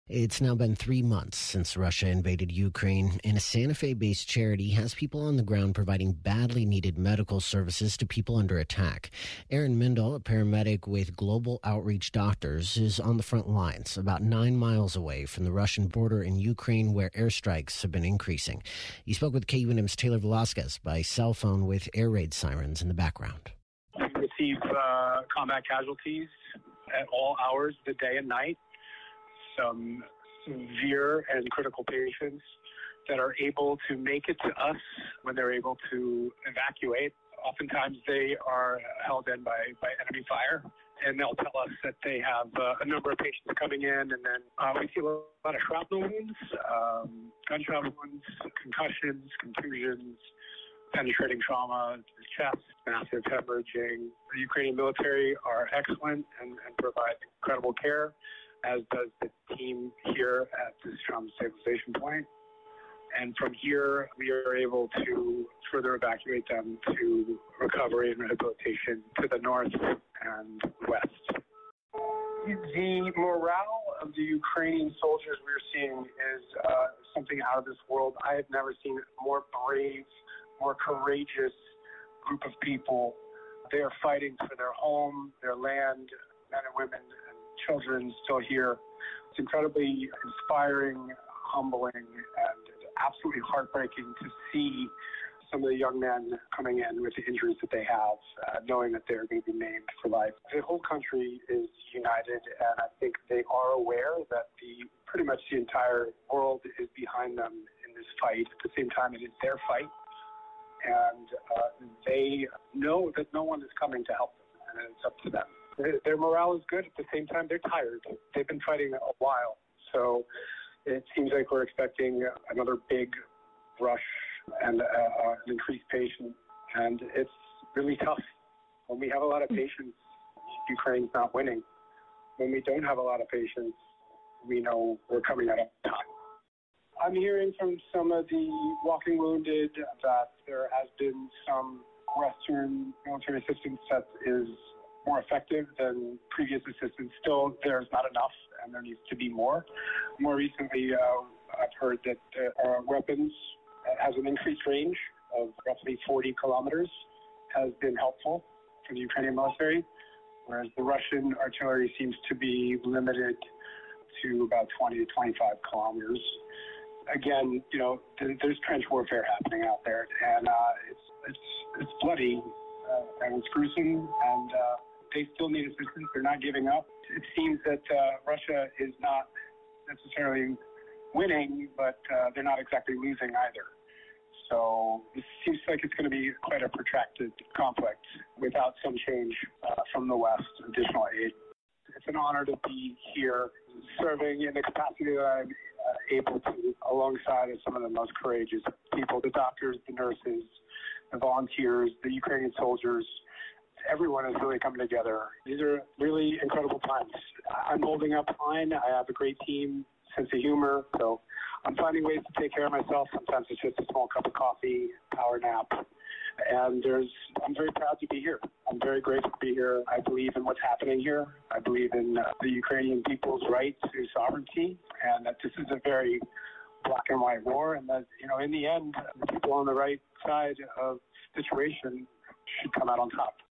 It's now been 3 months since Russia invaded Ukraine, and a Santa Fe-based charity has people on the ground providing badly needed medical services to people under attack. Erin Mindel, a paramedic with Global Outreach Doctors, is on the front lines, about 9 miles away from the Russian border in Ukraine, where airstrikes have been increasing. He spoke with KUNM's Taylor Velasquez by cell phone with air raid sirens in the background. We receive combat casualties at all hours of the day and night. Some severe and critical patients that are able to make it to us when they're able to evacuate. Oftentimes they are held in by enemy fire, and they'll tell us that they have a number of patients coming in, and then we see a lot of shrapnel wounds, gunshot wounds, concussions, contusions, penetrating trauma to the chest, massive hemorrhaging. The Ukrainian military are excellent and provide incredible care, as does the team here at the Trauma Stabilization Point. And from here, we are able to further evacuate them to recovery and rehabilitation to the north and west. The morale of the Ukrainian soldiers we're seeing is something out of this world. I have never seen a more brave, more courageous group of people. They are fighting for their home, their land, men and women and children still here. It's incredibly inspiring, humbling, and absolutely heartbreaking to see some of the young men coming in with the injuries that they have, knowing that they're going to be maimed for life. The whole country is united, and I think they are aware that pretty much the entire world is behind them in this fight. At the same time, it is their fight, and they know that no one is coming to help them, and it's up to them. Their morale is good. At the same time, they're tired. They've been fighting a while. So it seems like we're expecting another big rush and an increased patience. And it's really tough. When we have a lot of patience, Ukraine's not winning. When we don't have a lot of patience, we know we're coming out on time. I'm hearing from some of the walking wounded that there has been some Western military assistance that is more effective than previous assistance. Still, there's not enough, and there needs to be more. More recently, I've heard that our weapons has an increased range of roughly 40 kilometers has been helpful for the Ukrainian military, whereas the Russian artillery seems to be limited to about 20 to 25 kilometers. Again, there's trench warfare happening out there, and it's bloody and it's gruesome, and they still need assistance. They're not giving up. It seems that Russia is not necessarily winning, but they're not exactly losing either. So it seems like it's going to be quite a protracted conflict without some change from the West, additional aid. It's an honor to be here serving in the capacity that I'm able to, alongside of some of the most courageous people, the doctors, the nurses, the volunteers, the Ukrainian soldiers. Everyone is really coming together. These are really incredible times. I'm holding up fine. I have a great team, sense of humor, so I'm finding ways to take care of myself. Sometimes it's just a small cup of coffee, power nap, and I'm very proud to be here. I'm very grateful to be here. I believe in what's happening here. I believe in the Ukrainian people's right to sovereignty, and that this is a very black and white war, and that, in the end, the people on the right side of the situation should come out on top.